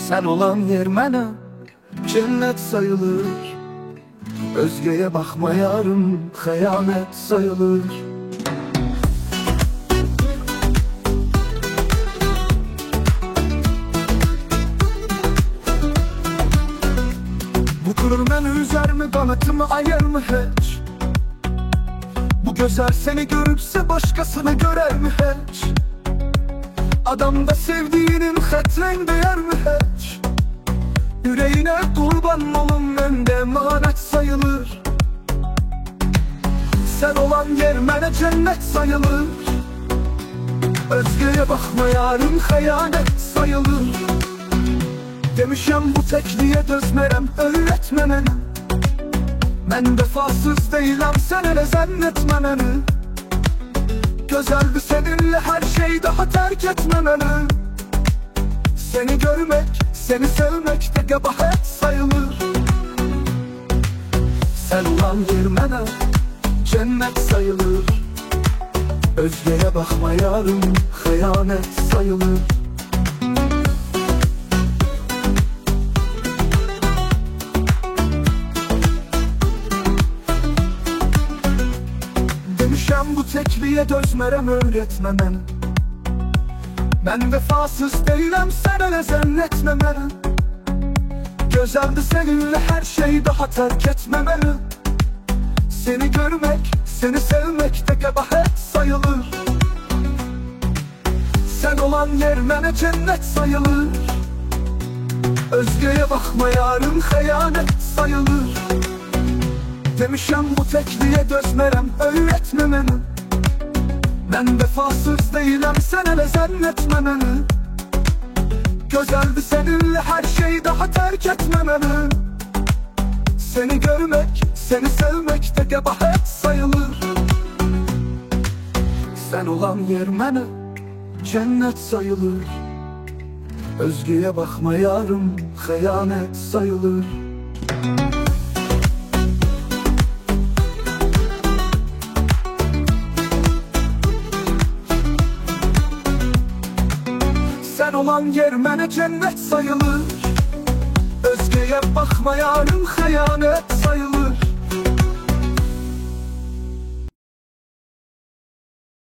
Sen olan yer mənə cennet sayılır. Özgeye bakma yarım xəyanət sayılır. Bu kırır məni üzer mi, qanatımı ayır mı heç? Bu gözler seni görüpse başkasını görer mi hiç? Adamda sevdiğinin xətrin değer mi hiç? Yüreğine kurban olun önde emanet sayılır. Sen olan yer mənə cennet sayılır. Özgeye bakma yarın xəyanət sayılır. Demişəm bu tekliğe dözmərəm, öyrətmə mənə. Mən vefasız deyiləm, sen elə zannetmə məni. Gözəldir seninle her şey, daha terk etmə məni. Seni görmek, seni sevmek de qəbahət sayılır. Sen olan yer mənə cennet sayılır. Özgeye bakma yarım xəyanət sayılır. Demişəm bu tekliğe dözmərəm, öyrətmə məni. Mən vefasız deyiləm, sən elə zannetmə məni. Gözəldir seninle her şey, daha terk etmə məni. Seni görmek, seni sevmek de qəbahət sayılır. Sen olan yer mənə cennet sayılır. Özgeye bakma yarın xəyanət sayılır. Demişəm bu tekliğe dözmərəm, öyrətmə məni. Mən vefasız deyiləm, sən elə zannetmə məni. Gözəldir seninle her şey, daha terk etmə məni. Seni görmek, seni sevmek de qəbahət sayılır. Sen olan yer mənə cennet sayılır. Özgeye bakma yarım xəyanət sayılır. Sen olan yer mənə cennet sayılır. Özgeye bakma yarım xəyanət sayılır.